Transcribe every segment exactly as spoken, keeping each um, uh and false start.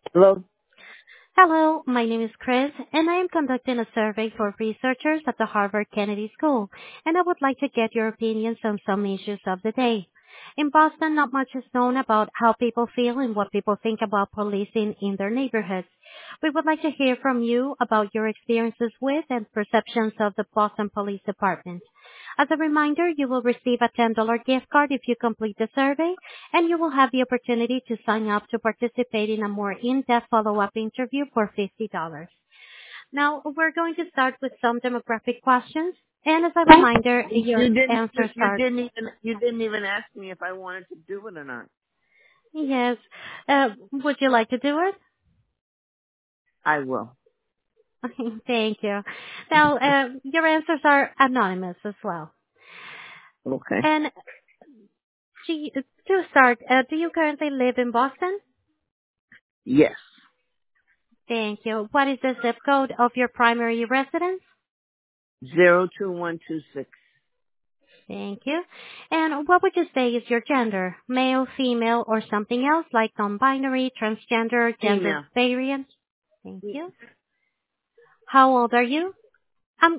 Hello? Hello, my name is Chris, and I am conducting a survey for researchers at the Harvard Kennedy School, and I would like to get your opinions on some issues of the day. In Boston, not much is known about how people feel and what people think about policing in their neighborhoods. We would like to hear from you about your experiences with and perceptions of the Boston Police Department. As a reminder, you will receive a ten dollars gift card if you complete the survey, and you will have the opportunity to sign up to participate in a more in-depth follow-up interview for fifty dollars. Now, we're going to start with some demographic questions, and as a reminder, You your didn't you, answers you are didn't even you didn't even ask me if I wanted to do it or not. yes. Uh, would you like to do it? I will. Thank you. Now, uh, your answers are anonymous as well. Okay. And to, to start, uh, do you currently live in Boston? Yes. Thank you. What is the zip code of your primary residence? Zero two one two six. Thank you. And what would you say is your gender? Male, female, or something else like non-binary, transgender, gender Female. variant? Thank you. How old are you? Um,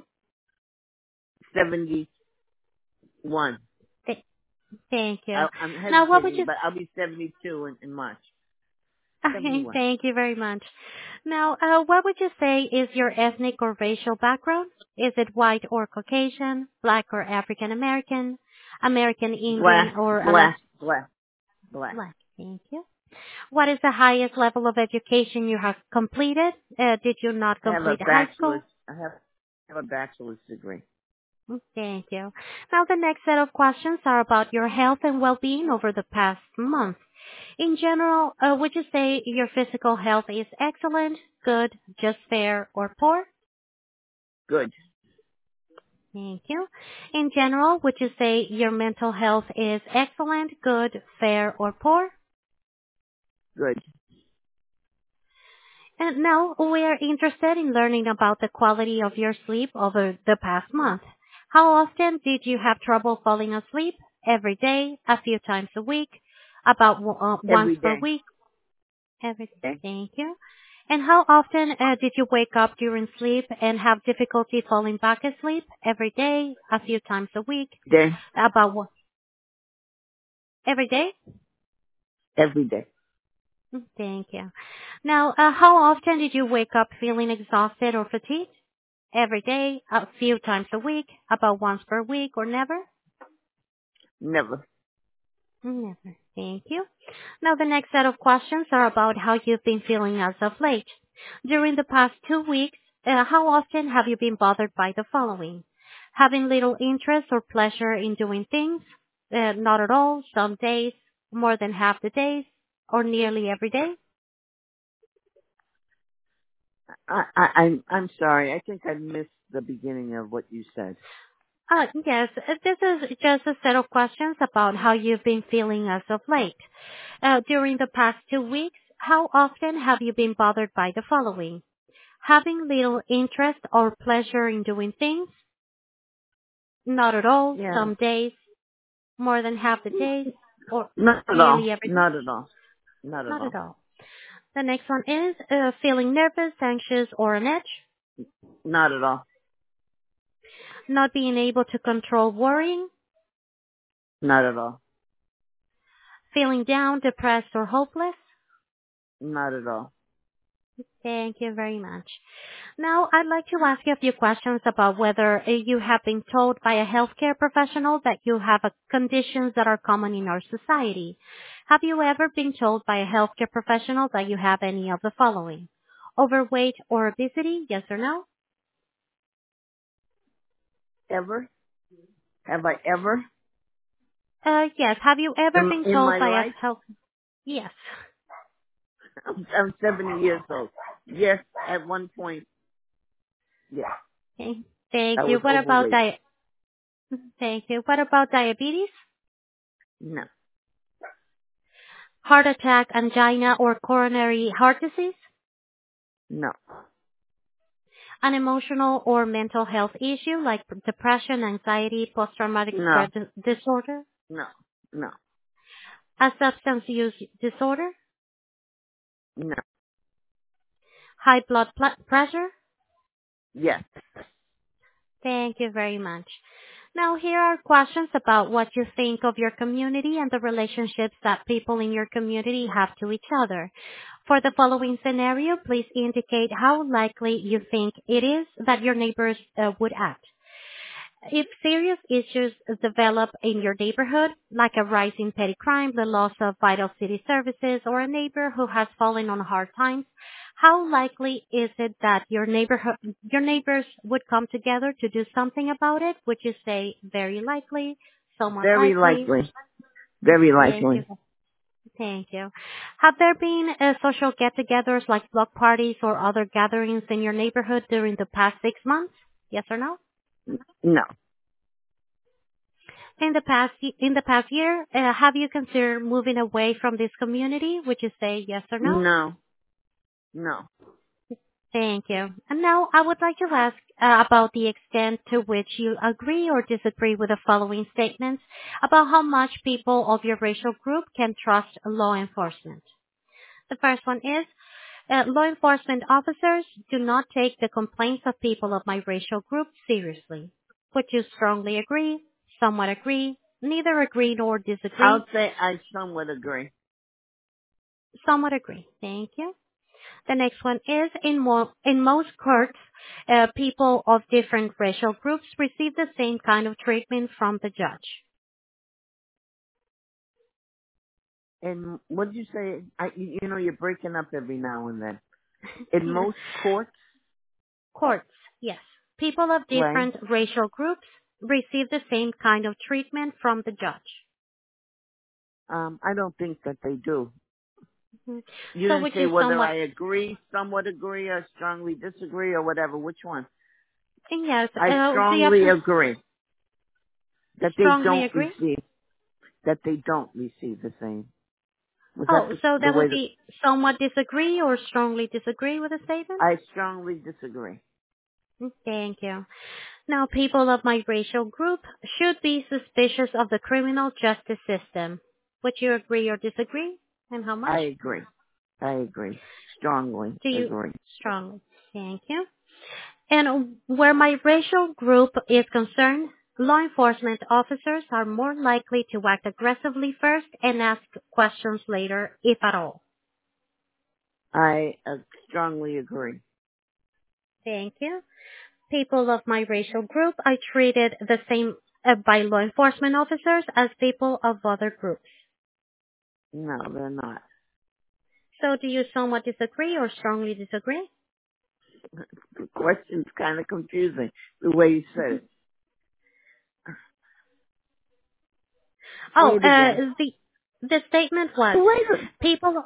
Seventy one. th- thank you. I'm Now, what would hesitating, you? but I'll be seventy two in, in March. Seventy Okay, one. thank you very much. Now, uh, what would you say is your ethnic or racial background? Is it white or Caucasian, black or African American, American Indian, Black or Alas? black black black. Black. Thank you. What is the highest level of education you have completed? Uh, did you not I have a complete high bachelor's school? I have I have a bachelor's degree. Mm, Thank you. Now the next set of questions are about your health and well-being over the past month. In general, uh, would you say your physical health is excellent, good, just fair, or poor? Good. Thank you. In general, would you say your mental health is excellent, good, fair, or poor? Good. And now we are interested in learning about the quality of your sleep over the past month. How often did you have trouble falling asleep? Every day, a few times a week, about uh, once Every per day. week? Every Okay. Thank you. And how often uh, did you wake up during sleep and have difficulty falling back asleep? Every day, a few times a week, Day. about one- every day? Every day. Mm, Thank you. Now, uh, how often did you wake up feeling exhausted or fatigued? Every day, a few times a week, about once per week, or never? Never. Never. Thank you. Now the next set of questions are about how you've been feeling as of late. During the past two weeks, uh, how often have you been bothered by the following? Having little interest or pleasure in doing things? Uh, not at all, some days, more than half the days, or nearly every day? I, I I'm I'm sorry. I think I missed the beginning of what you said. Uh, yes, uh, this is just a set of questions about how you've been feeling as of late. Uh, during the past two weeks, how often have you been bothered by the following? Having little interest or pleasure in doing things? Not at all, Yeah. some days, more than half the days, or Not at all. nearly every day? Not at all. Not at Not at all. all. The next one is uh, feeling nervous, anxious, or on edge? Not at all. Not being able to control worrying? Not at all. Feeling down, depressed, or hopeless? Not at all. Thank you very much. Now, I'd like to ask you a few questions about whether uh, you have been told by a healthcare professional that you have uh, conditions that are common in our society. Have you ever been told by a healthcare professional that you have any of the following? Overweight or obesity, yes or no? Ever? Have I ever? Uh, yes. Have you ever In, been in told my by a life? health? Yes. I'm, I'm seventy years old. Yes, at one point, yeah, Okay. Thank I you. was What about overweight. di- Thank you. What about diabetes? No. Heart attack, angina, or coronary heart disease? No. An emotional or mental health issue like depression, anxiety, post-traumatic No. stress dis- disorder, No. No. a substance use disorder, No. High blood pl- pressure? Yes. Thank you very much. Now, here are questions about what you think of your community and the relationships that people in your community have to each other. For the following scenario, please indicate how likely you think it is that your neighbors uh, would act. If serious issues develop in your neighborhood, like a rise in petty crime, the loss of vital city services, or a neighbor who has fallen on hard times, how likely is it that your neighborhood, your neighbors would come together to do something about it? Would you say very likely, somewhat Very likely? likely. Very Thank you. likely. Thank you. Have there been uh, social get-togethers like block parties or other gatherings in your neighborhood during the past six months? Yes or no? No. In the past in the past year, uh, have you considered moving away from this community? Would you say yes or no? No. No. Thank you. And now I would like to ask uh, about the extent to which you agree or disagree with the following statements about how much people of your racial group can trust law enforcement. The first one is, uh, law enforcement officers do not take the complaints of people of my racial group seriously. Would you strongly agree, somewhat agree, neither agree nor disagree? I'll say I somewhat agree. Somewhat agree. Thank you. The next one is, in, mo- in most courts, uh, people of different racial groups receive the same kind of treatment from the judge. And what did you say? I, you you know, you're breaking up every now and then. In most courts, Courts, yes. People of right? different racial groups receive the same kind of treatment from the judge. Um, I don't think that they do. Mhm. You So didn't which say is whether somewhat, I agree, somewhat agree, or strongly disagree, or whatever. Which one? yes, I uh, do you have strongly to agree that they strongly don't agree? receive that they don't receive the same. Was that Oh, the, so the that way would that be somewhat disagree or strongly disagree with the statement? I strongly disagree? Thank you. Now, people of my racial group should be suspicious of the criminal justice system. Would you agree or disagree? And how much? I agree. I agree. Strongly Do you agree. strongly? Thank you. And where my racial group is concerned, law enforcement officers are more likely to act aggressively first and ask questions later, if at all. I uh, strongly agree. Thank you. People of my racial group are treated the same uh, by law enforcement officers as people of other groups. No, they're not. So do you somewhat disagree or strongly disagree? The question's kind of confusing the way you said it. Say Oh, it uh, again. the the statement was Wait a people.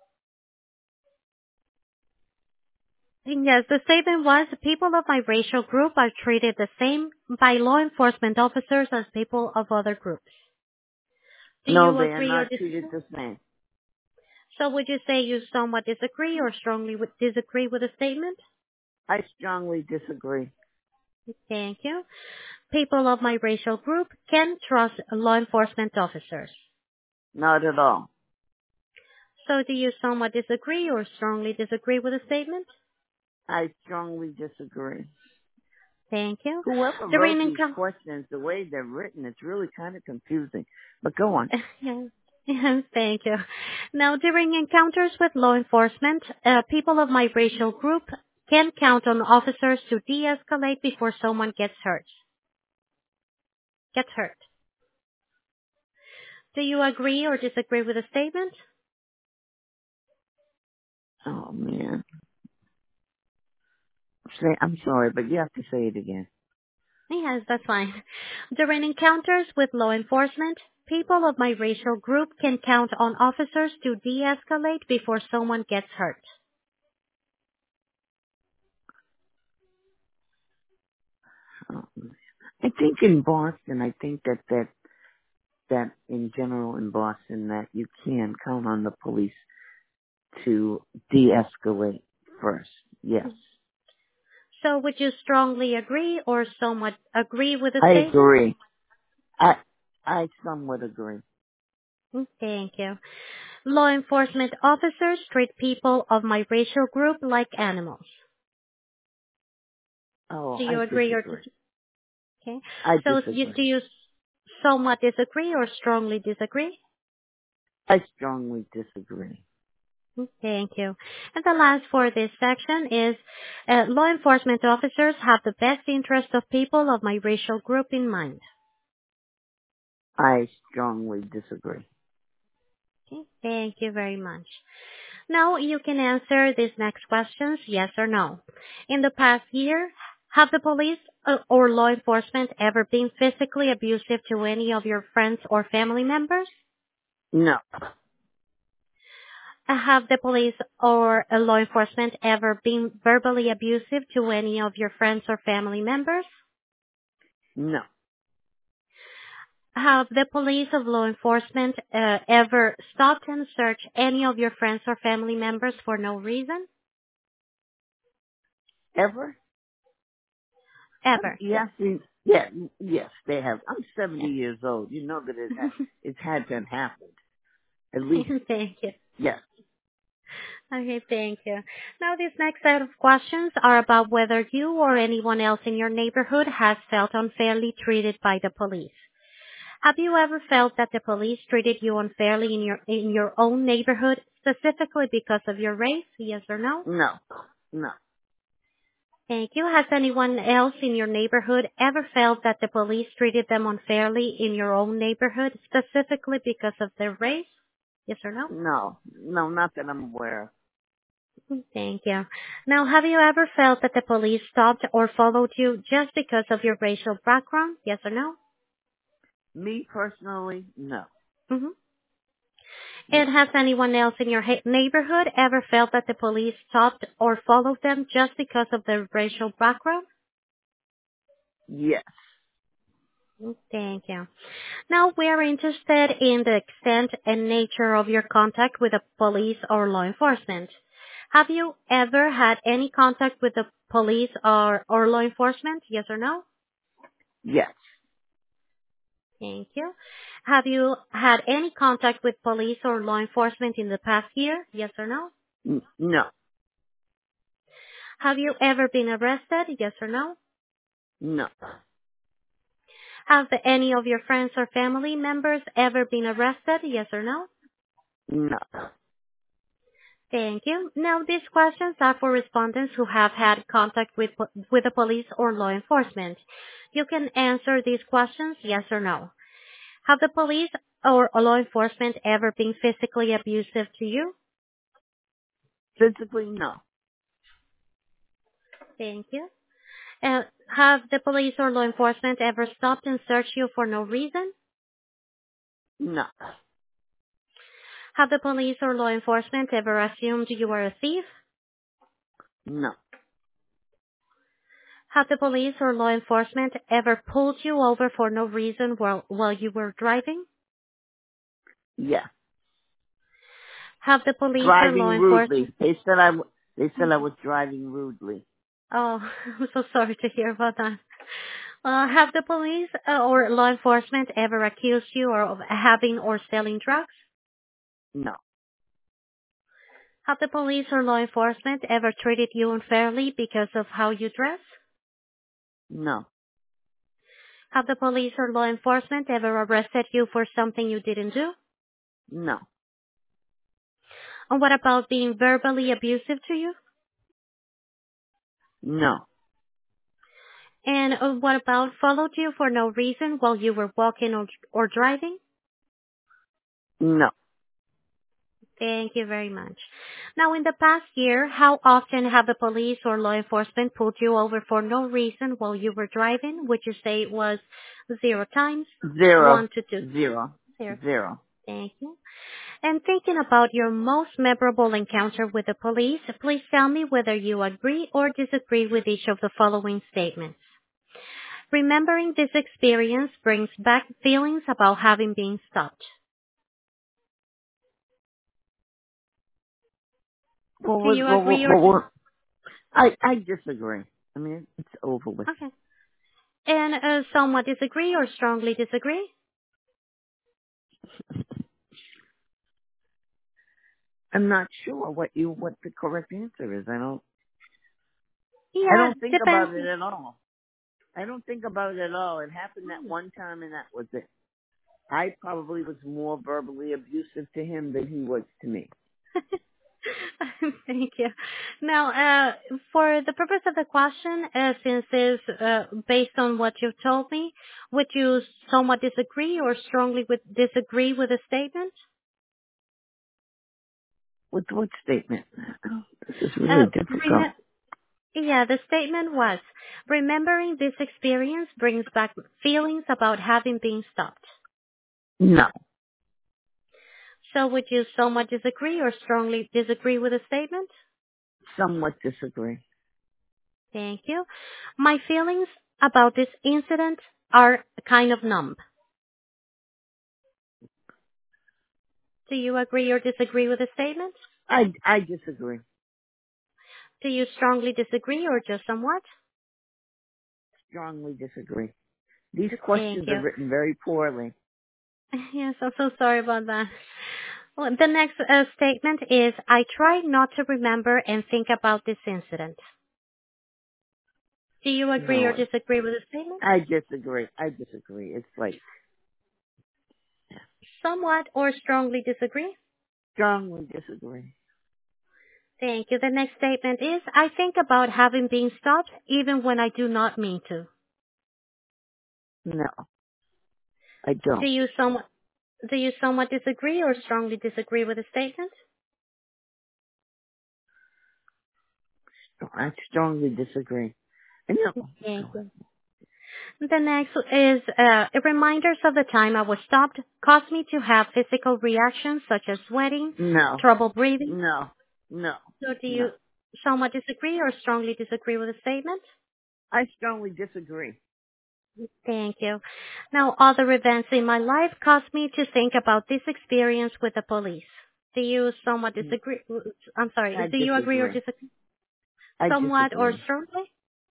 Yes, the statement was people of my racial group are treated the same by law enforcement officers as people of other groups. Do No, you they are agree or not treated disagree? the same. So would you say you somewhat disagree or strongly would disagree with the statement? I strongly disagree. Thank you. People of my racial group can trust law enforcement officers. Not at all. So do you somewhat disagree or strongly disagree with the statement? I strongly disagree. Thank you. Whoever wrote During these encounter, questions, the way they're written, it's really kind of confusing. But go on. yes, yes, thank you. Now, during encounters with law enforcement, uh, people of my racial group can count on officers to de-escalate before someone gets hurt. Gets hurt. Do you agree or disagree with the statement? Oh man. Say, I'm sorry, but you have to say it again. Yes, that's fine. During encounters with law enforcement, people of my racial group can count on officers to de-escalate before someone gets hurt. Oh, I think in Boston, I think that that that in general in Boston that you can count on the police to de-escalate first. Yes, So would you strongly agree or somewhat agree with the I statement? agree. I I somewhat agree. Mm, thank you. Law enforcement officers treat people of my racial group like animals. Oh, Do I you agree or disagree. disagree? Okay. I So you, do disagree. you somewhat disagree or strongly disagree? I strongly disagree. Thank you. And the last for this section is uh, law enforcement officers have the best interest of people of my racial group in mind. I strongly disagree. Okay. Thank you very much. Now you can answer these next questions, yes or no. In the past year, have the police uh, or law enforcement ever been physically abusive to any of your friends or family members? No. Uh, Have the police or uh, law enforcement ever been verbally abusive to any of your friends or family members? No. Have the police or law enforcement uh, ever stopped and searched any of your friends or family members for no reason? Ever? Um, Ever, yes. yes. Yeah. Yes, they have. I'm seventy years old. You know that it ha- it's had to happen. At least, Thank you. yes. Okay, thank you. Now, this next set of questions are about whether you or anyone else in your neighborhood has felt unfairly treated by the police. Have you ever felt that the police treated you unfairly in your in your own neighborhood, specifically because of your race? Yes or no? No. No. Thank you. Has anyone else in your neighborhood ever felt that the police treated them unfairly in your own neighborhood, specifically because of their race? Yes or no? No. No, not that I'm aware of. Thank you. Now, have you ever felt that the police stopped or followed you just because of your racial background? Yes or no? Me personally, no. Mm-hmm. Yes. And has anyone else in your ha- neighborhood ever felt that the police stopped or followed them just because of their racial background? Yes. Thank you. Now, we are interested in the extent and nature of your contact with the police or law enforcement. Have you ever had any contact with the police or, or law enforcement? Yes or no? Yes. Thank you. Have you had any contact with police or law enforcement in the past year? Yes or no? N- No. Have you ever been arrested? Yes or no? No. Have any of your friends or family members ever been arrested? Yes or no? No. Thank you. Now, these questions are for respondents who have had contact with po- with the police or law enforcement. You can answer these questions yes or no. Have the police or law enforcement ever been physically abusive to you? Physically, no. Thank you. Uh, have the police or law enforcement ever stopped and searched you for no reason? No. Have the police or law enforcement ever assumed you were a thief? No. Have the police or law enforcement ever pulled you over for no reason while, while you were driving? Yeah. Have the police or law Driving enforcement... rudely. They said I, w- they said I was driving rudely. Oh, I'm so sorry to hear about that. Uh, have the police uh, or law enforcement ever accused you of having or selling drugs? No. Have the police or law enforcement ever treated you unfairly because of how you dress? No. Have the police or law enforcement ever arrested you for something you didn't do? No. And what about being verbally abusive to you? No. And uh, what about followed you for no reason while you were walking or, or driving? No. Thank you very much. Now, in the past year, how often have the police or law enforcement pulled you over for no reason while you were driving? Would you say it was zero times, Zero. one to two? Zero. Zero. Zero. Thank you. And thinking about your most memorable encounter with the police, please tell me whether you agree or disagree with each of the following statements. Remembering this experience brings back feelings about having been stopped. Well, Do what, you what, what, agree or what, dis- what- I, I disagree. I mean, it's over with. okay? And uh, somewhat disagree or strongly disagree? I'm not sure what you what the correct answer is. I don't I Yeah, don't think depends. about it at all. I don't think about it at all. It happened that one time and that was it. I probably was more verbally abusive to him than he was to me. Thank you. Now, uh, for the purpose of the question, uh, since it's uh, based on what you've told me, would you somewhat disagree or strongly would disagree with the statement? What what statement? Oh, this is Uh, really difficult. rem- yeah, the statement was, remembering this experience brings back feelings about having been stopped. No. So would you somewhat disagree or strongly disagree with the statement? Somewhat disagree. Thank you. My feelings about this incident are kind of numb. Do you agree or disagree with the statement? I I disagree. Do you strongly disagree or just somewhat? Strongly disagree. These Thank questions are you. written very poorly. Yes, I'm so sorry about that. Well, the next uh, statement is, I try not to remember and think about this incident. Do you agree or No, disagree with the statement? I disagree. I disagree. It's like Somewhat or strongly disagree? strongly disagree. Thank you. The next statement is, I think about having been stopped even when I do not mean to. No, I Do don't. you somewhat, do you somewhat disagree or strongly disagree with the statement? I strongly disagree. And no, Thank go you. The next is, uh, reminders of the time I was stopped caused me to have physical reactions such as sweating, no, trouble breathing. no, no, So do no. you somewhat disagree or strongly disagree with the statement? I strongly disagree. Thank you. Now, other events in my life caused me to think about this experience with the police. Do you somewhat disagree? I'm sorry. I Do you agree or disagree. disagree? I Somewhat or disagree. strongly?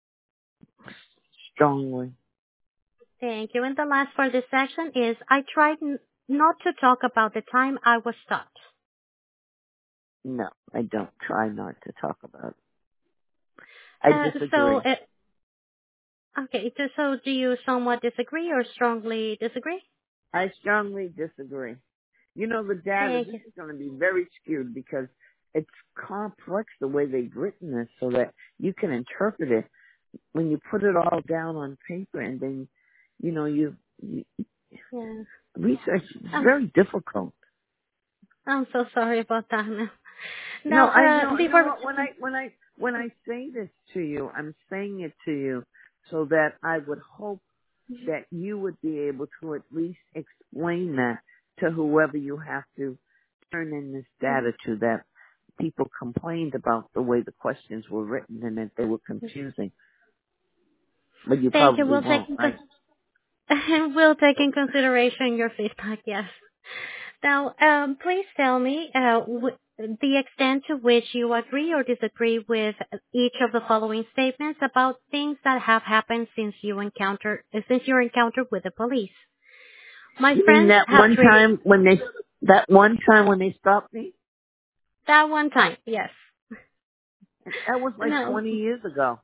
Strongly. Thank you. And the last for this section is, I tried n- not to talk about the time I was stopped. No, I don't try not to talk about it. I Uh, so, disagree. uh, okay, so so do you somewhat disagree or strongly disagree? I strongly disagree. You know, the data, Thank this you. is going to be very skewed because it's complex the way they've written this so that you can interpret it when you put it all down on paper and then, you know, you, you Yeah. research is I'm, very difficult. I'm so sorry about that. Now, No, now I uh, know, you know before, what, when I, when I, when I say this to you, I'm saying it to you so that I would hope that you would be able to at least explain that to whoever you have to turn in this data to, that people complained about the way the questions were written and that they were confusing. But you thank you. probably We'll take won't, in right? con- we'll take in consideration your feedback. Yes. Now, um, please tell me uh, w- the extent to which you agree or disagree with each of the following statements about things that have happened since you encounter uh, since your encounter with the police. My You mean friends that have one treated time when they, that one time when they stopped me? that one time. Yes. That was like No. twenty years ago.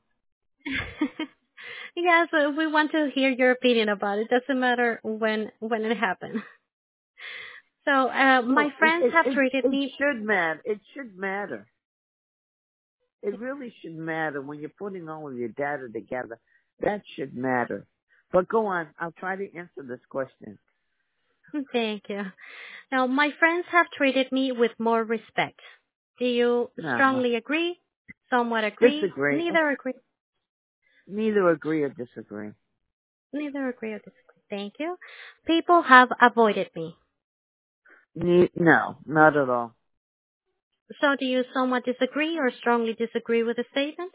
Yes, uh, we want to hear your opinion about it. Doesn't matter when when it happened. So, uh, my Well, it, friends it, have it, treated it me. should matter. It should matter. It really should matter when you're putting all of your data together. That should matter. But go on. I'll try to answer this question. Thank you. Now, my friends have treated me with more respect. Do you No. strongly agree? Somewhat agree? Disagree. Neither agree. Neither agree or disagree. Neither agree or disagree. Thank you. People have avoided me. Ne- no, not at all. So, do you somewhat disagree or strongly disagree with the statement?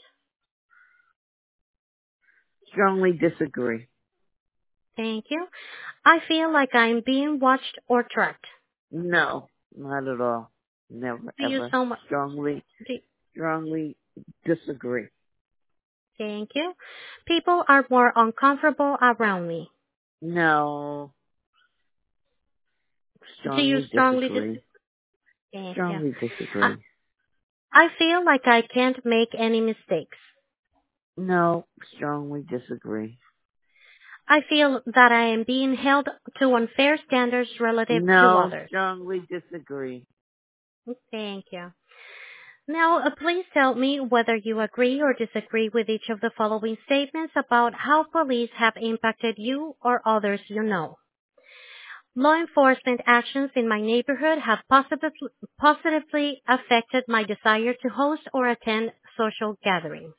Strongly disagree. Thank you. I feel like I'm being watched or tracked. No, not at all. Never, Do you ever. somewhat? Strongly, Do, strongly disagree. thank you. People are more uncomfortable around me. No, Do you strongly strongly dis- disagree. Thank you. Strongly I, disagree. I feel like I can't make any mistakes. No, strongly disagree. I feel that I am being held to unfair standards relative to No, others. strongly disagree. Thank you. Now, uh, please tell me whether you agree or disagree with each of the following statements about how police have impacted you or others you know. Law enforcement actions in my neighborhood have positively, positively affected my desire to host or attend social gatherings.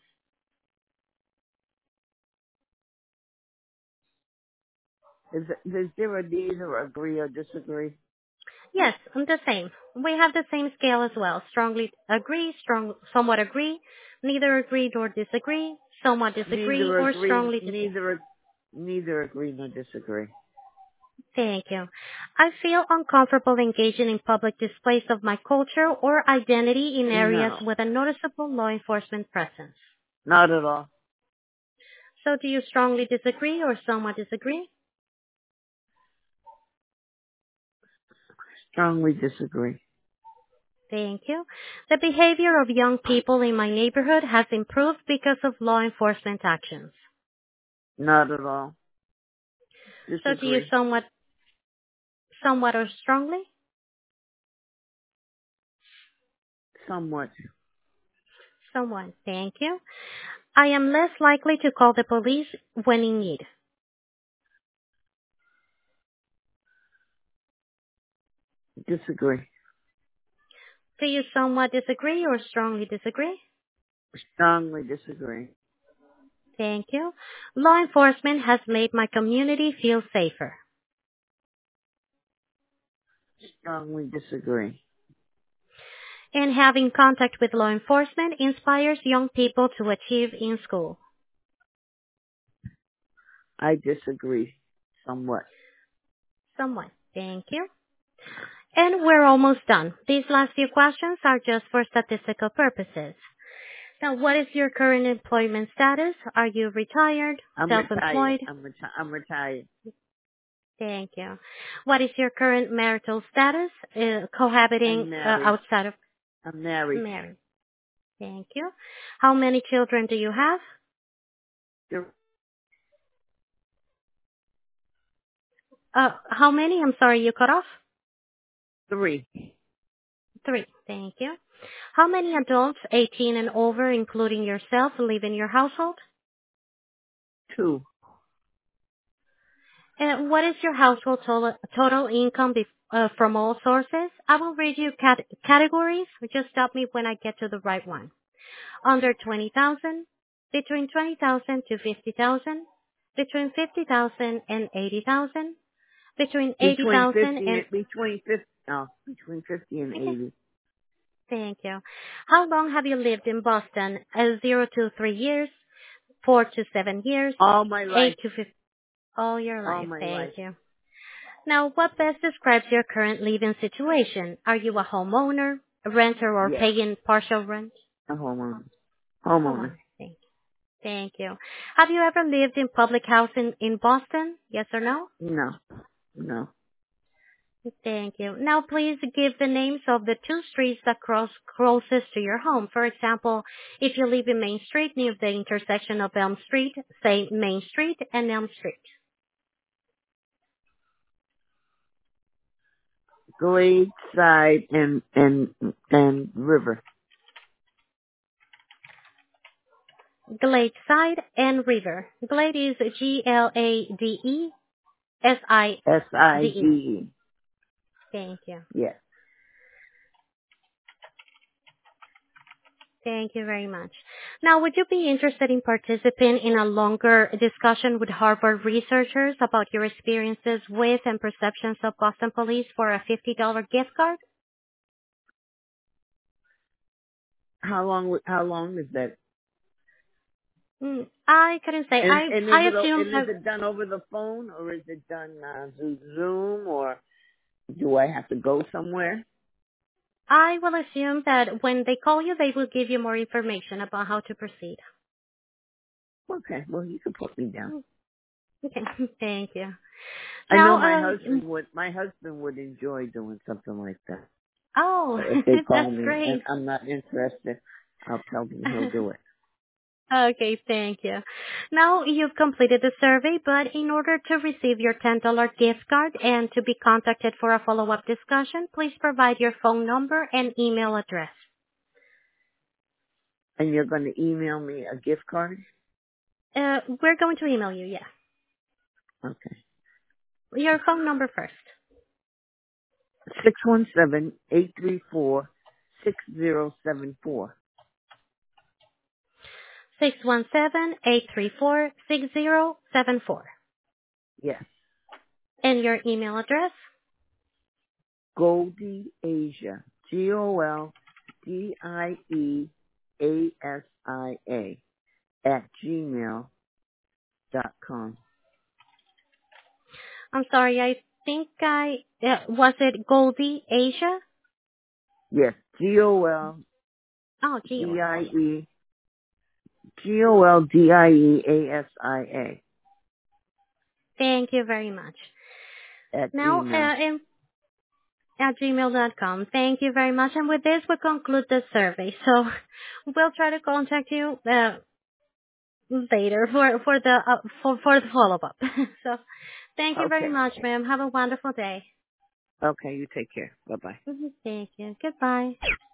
Is, is there a neither agree or disagree? Yes, I'm the same. We have the same scale as well. Strongly agree, strong, somewhat agree, neither agree nor disagree, somewhat disagree, Neither or agree, strongly disagree. neither, neither agree nor disagree. Thank you. I feel uncomfortable engaging in public displays of my culture or identity in areas No, with a noticeable law enforcement presence. not at all. So do you strongly disagree or somewhat disagree? Strongly disagree. Thank you. The behavior of young people in my neighborhood has improved because of law enforcement actions. Not at all. So do you Disagree. somewhat, somewhat or strongly? Somewhat. Somewhat. Thank you. I am less likely to call the police when in need. Disagree. Do you somewhat disagree or strongly disagree? Strongly disagree. Thank you. Law enforcement has made my community feel safer. Strongly disagree. And having contact with law enforcement inspires young people to achieve in school. I disagree. Somewhat. Somewhat. Thank you. And we're almost done. These last few questions are just for statistical purposes. Now, what is your current employment status? Are you retired, I'm retired. self-employed? I'm, reti- I'm retired. Thank you. What is your current marital status? Uh, cohabiting I'm uh, married. outside of I'm married. marriage. Thank you. How many children do you have? Th- Uh, how many? I'm sorry, you cut off? Three. Three. Thank you. How many adults, eighteen and over, including yourself, live in your household? Two. And what is your household total, total income bef- uh, from all sources? I will read you cat- categories. Just stop me when I get to the right one. Under twenty thousand, between twenty thousand to fifty thousand, between fifty thousand and eighty thousand, between eighty Between thousand fifty and and, between fifty, no, between fifty and okay. eighty. Thank you. How long have you lived in Boston? Uh, zero to three years, four to seven years, All my life. eight to fifty, all your All life. my Thank life. you. Now, what best describes your current living situation? Are you a homeowner, a renter, or Yes. paying partial rent? A homeowner. Homeowner. Homeowner. Thank you. Thank you. Have you ever lived in public housing in Boston? Yes or no? No. No. Thank you. Now, please give the names of the two streets that cross closest to your home. For example, if you live in Main Street near the intersection of Elm Street, say Main Street and Elm Street. Glade side and and and river. Glade Side and River. Glade is G L A D E S I S D I D E. E. Thank you. Yes. Thank you very much. Now, would you be interested in participating in a longer discussion with Harvard researchers about your experiences with and perceptions of Boston police for a fifty dollars gift card? How long? would- How long is that? Mm, I couldn't say. And I and is I it assume and is that it done over the phone or is it done uh, through Zoom or do I have to go somewhere? I will assume that when they call you, they will give you more information about how to proceed. Okay. Well, you can put me down. Mm, okay. Thank you. I know Now, my um, husband would. My husband would enjoy doing something like that. Oh, So if they call that's me and great. I'm not interested, I'll tell them he'll do it. Okay, thank you. Now you've completed the survey, but in order to receive your ten dollars gift card and to be contacted for a follow-up discussion, please provide your phone number and email address. And you're going to email me a gift card? Uh, we're going to email you, yeah. Okay. Your phone number first. Six one seven eight three four six zero seven four. six one seven, eight three four, six zero seven four. Yes. And your email address? Goldie Asia. G O L D I E A S I A at gmail dot com. I'm sorry, I think I, uh, was it Goldie Asia? Yes. G O L Oh, G O D L, I yeah. E G O L D I E A S I A Thank you very much. at Now, Gmail. uh, in, at gmail dot com. Thank you very much. And with this, we conclude the survey. So we'll try to contact you uh, later for, for the uh, for, for the follow-up. So thank you very Okay. much, ma'am. Have a wonderful day. Okay, you take care. Bye bye. Mhm. Thank you. Goodbye.